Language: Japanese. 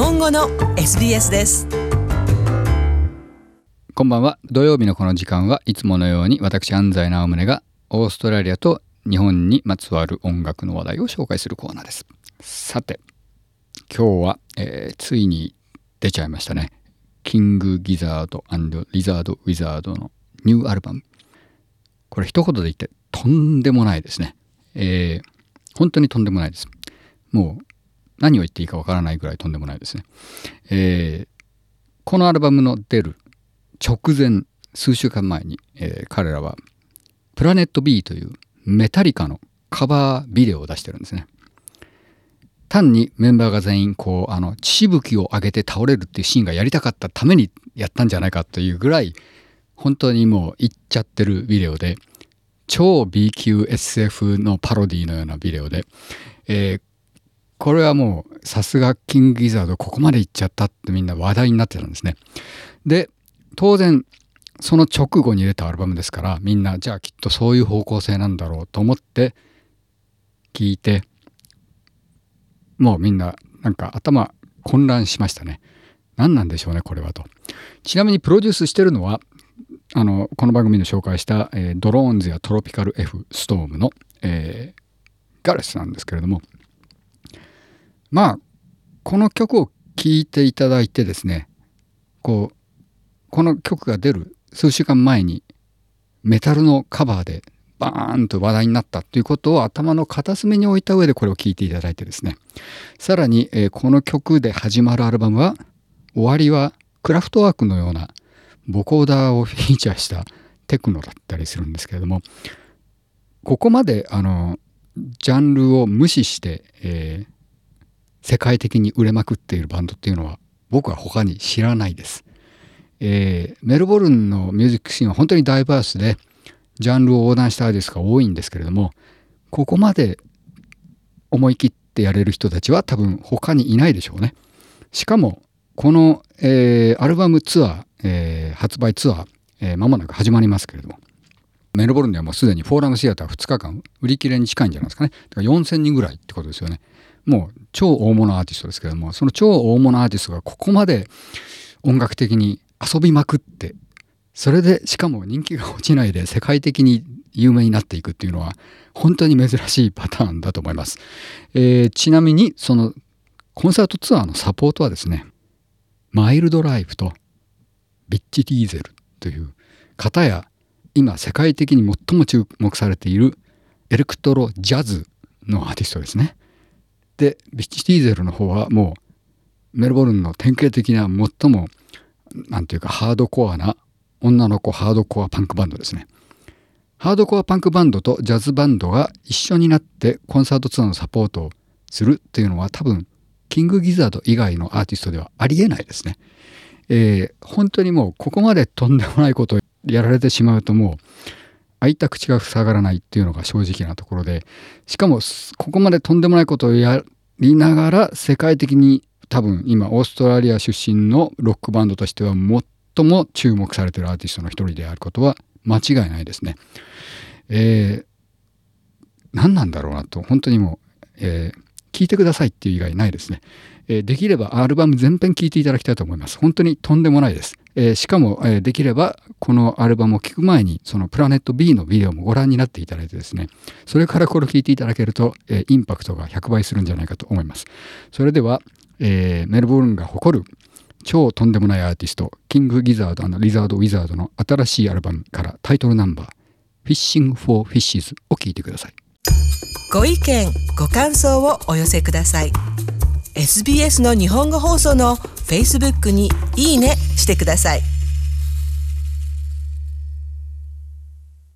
本語の SBS です。 こんばんは。土曜日のこの時間はいつものように私安西直宗がオーストラリアと日本にまつわる音楽の話題を紹介するコーナーです。さて今日は、ついに出ちゃいましたね。キングギザード&リザード・ウィザードのニューアルバム。これ一言で言ってとんでもないですね。本当にとんでもないです。もう何を言っていいかわからないぐらいとんでもないですね。このアルバムの出る直前数週間前に、彼らはプラネット B というメタリカのカバービデオを出してるんですね。単にメンバーが全員血しぶきを上げて倒れるっていうシーンがやりたかったためにやったんじゃないかというぐらい本当にもういっちゃってるビデオで、超 B 級 SF のパロディのようなビデオで、これはもうさすがキングギザードここまでいっちゃったってみんな話題になってたんですね。で当然その直後に出たアルバムですから、みんなじゃあきっとそういう方向性なんだろうと思って聞いて、もうみんななんか頭混乱しましたね。何なんでしょうねこれはと。ちなみにプロデュースしてるのはこの番組で紹介した、ドローンズやトロピカル F ストームの、ガレスなんですけれども、まあこの曲を聴いていただいてですね、この曲が出る数週間前にメタルのカバーでバーンと話題になったということを頭の片隅に置いた上でこれを聴いていただいてですね、さらに、この曲で始まるアルバムは終わりはクラフトワークのようなボコーダーをフィーチャーしたテクノだったりするんですけれども、ここまでジャンルを無視して、世界的に売れまくっているバンドっていうのは僕は他に知らないです。メルボルンのミュージックシーンは本当にダイバースでジャンルを横断したアーティストが多いんですけれども、ここまで思い切ってやれる人たちは多分他にいないでしょうね。しかもこの、アルバムツアー、発売ツアー、間もなく始まりますけれども、メルボルンではもうすでにフォーラムシアター2日間売り切れに近いんじゃないですかね。だから4000人ぐらいってことですよね。もう超大物アーティストですけれども、その超大物アーティストがここまで音楽的に遊びまくって、それでしかも人気が落ちないで世界的に有名になっていくっていうのは本当に珍しいパターンだと思います。ちなみにそのコンサートツアーのサポートはですね、マイルドライフとビッチ・ディーゼルという方や、今世界的に最も注目されているエレクトロジャズのアーティストですね。でビッチ・ディーゼルの方はもうメルボルンの典型的な最もなんていうかハードコアな女の子ハードコアパンクバンドですね。ハードコアパンクバンドとジャズバンドが一緒になってコンサートツアーのサポートをするっていうのは多分キングギザード以外のアーティストではありえないですね。本当にもうここまでとんでもないことをやられてしまうともう開いた口が塞がらないっていうのが正直なところで、しかもここまでとんでもないことをやりながら世界的に多分今オーストラリア出身のロックバンドとしては最も注目されているアーティストの一人であることは間違いないですね。何なんだろうなと本当にもう、聞いてくださいっていう以外ないですね。できればアルバム全編聴いていただきたいと思います。本当にとんでもないです。しかも、できればこのアルバムを聴く前にそのプラネット B のビデオもご覧になっていただいてですね、それからこれを聴いていただけると、インパクトが100倍するんじゃないかと思います。それでは、メルボルンが誇る超とんでもないアーティストキングギザード&リザード・ウィザードの新しいアルバムからタイトルナンバー Fishing for Fishes を聴いてください。 ご意見ご感想をお寄せください。 SBS の日本語放送の Facebook にいいねしてください。